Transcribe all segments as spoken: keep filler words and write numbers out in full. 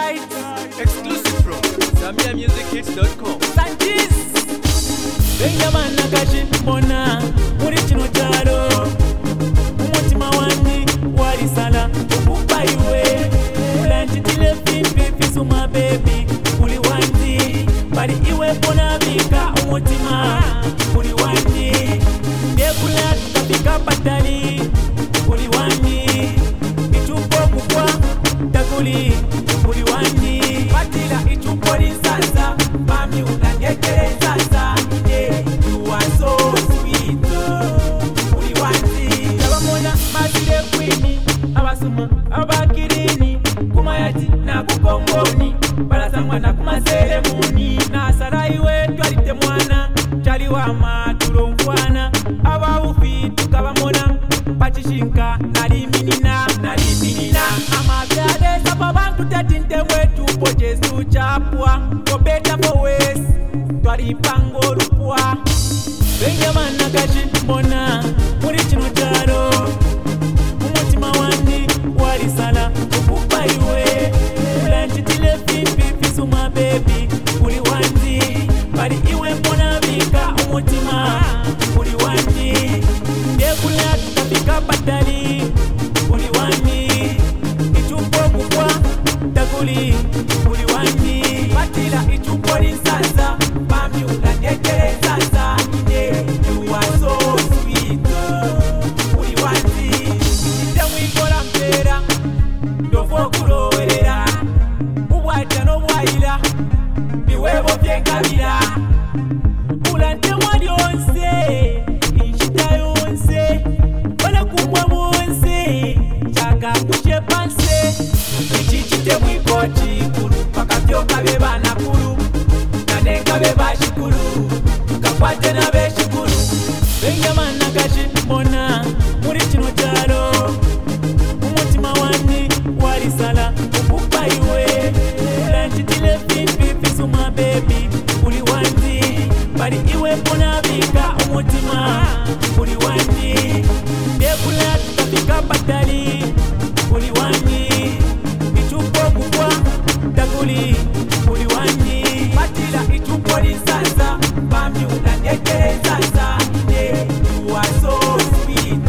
tight. Exclusive from Zambia Music Hits dot com. Sanjis Benjamin Nakashi Bona muri kino kyalo umutima wange wali sala okuba iwe ulanjitile vipi fisuma baby uli wangi bali iwe bona bika umutima uli wangi ndekula tukafika patali uli wangi ichupo kukwa takuli uli wangi patila ichupo lisansa mami unangekele sasa yeah you are so sweet uli wangi abamona mazile kwini abasuma abakirini kumayati na kukongoni balasangwa na kumaseremoni nasala iwe twalite mwana chali wa matulo mfwana abawufi tukabamona pachishinka naliminina naliminina amabyade sapa bantu tatinte mwetu pojesu chapwa kobeta powes twalipango lupwa Benjamin Nakashi mbona muri kino kyalo umutima wange wali sala okuba iwe ulanjitile vipi fisuma baby uli wangi bali iwe mbona bika umutima uli wangi ndekula tukafika patali uli wangi ichupo kukwa takuli uli wangi patila ichupo lisansa mami unangekele sasa yeah you are so sweet uli wangi ndamwikola mpera ndofo kulowerera ubwata n'obwayira biwebo byengabira ulantemwa lyonse inshita yonse banakumwa bonse chaka kushe panse ichichite mwikochi kulu pakavyoka bebanakulu nanenga bebashikulu tukakwate na beshikulu Benjamin Nakashi mbona muri kino kyalo umutima wange wali sala okuba iwe ulanjitile vipi fisuma baby uli wangi bali iwe mbona bika umutima uli wangi ndekula tukafika patali uli wangi ichupo kukwa takuli uli wangi patila ichupo lisansa mami unangekele sasa yeah you are so sweet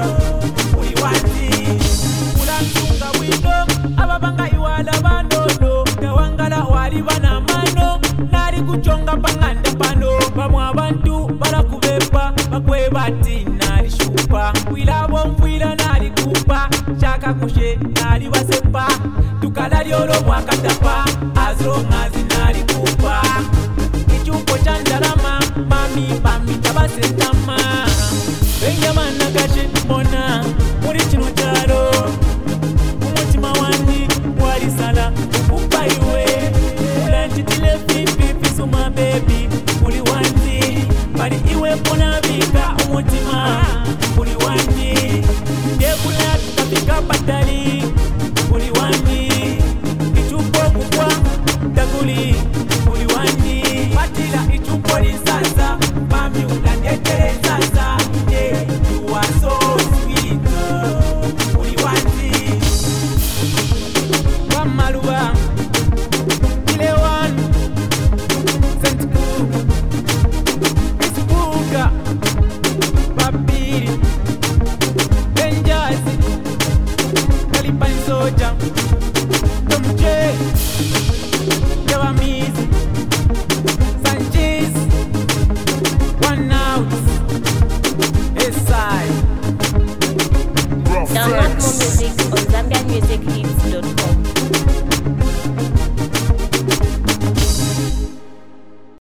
uli wangi ulantunga bwino ababanga iwala bandodo tewangala wali bana mano nali kuchonga panganda pano bamwe abantu barakubepa bakwe bati nali shupa wilabo mfwila nali kupa chaka kushe nali basepa tukala lyolo mwakatapa azrongazi nali kupa ichupo chandarama mami bami tabasentama Benjamin Nakashi mbona muri kino kyalo umutima wange wali sala okuba iwe ulanjitile vipi fisuma baby uli wangi bali iwe mbona bika umutima uli wangi ndekula tukafika patali uli wangi ichupo kukwa takuli uli wangi patila ichupo lisansa mami unangekele sasa yeah you are so sweet uli wangi Wamaluwa Kilewan Sentku Isbuka Babiri Benjazi Kalipani Soja Tom J Jawamizi Sanjis One Out Esai Download more music on Zambia Music Hits.